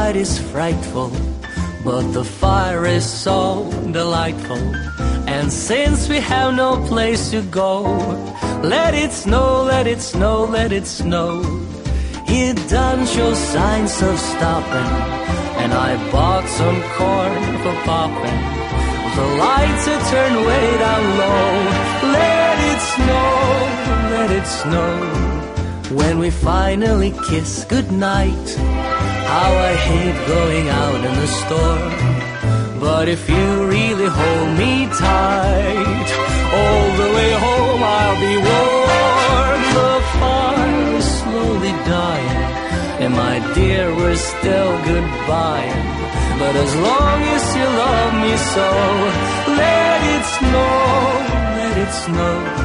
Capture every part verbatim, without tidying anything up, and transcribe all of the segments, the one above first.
night is frightful, but the fire is so delightful. And since we have no place to go, let it snow, let it snow, let it snow. It doesn't show signs of stopping, and I bought some corn for popping. The lights are turned way down low. Let it snow, let it snow. When we finally kiss goodnight, how I hate going out in the storm. But if you really hold me tight, all the way home I'll be warm. The fire is slowly dying, and my dear, we're still goodbye. But as long as you love me so, let it snow, let it snow.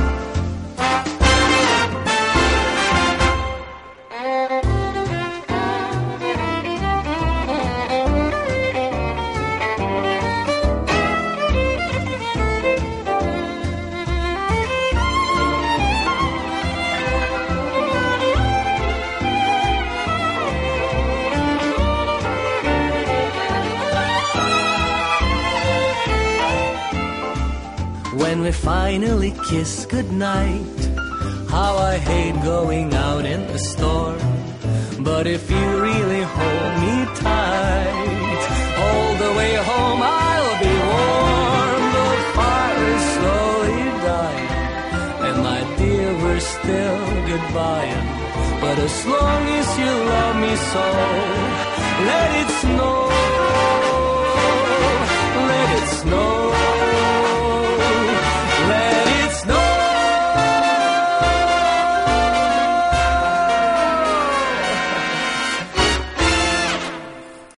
When we finally kiss goodnight, how I hate going out in the storm. But if you really hold me tight, all the way home I'll be warm. The fire is slowly dying, and my dear, we're still goodbye. But as long as you love me so, let it snow.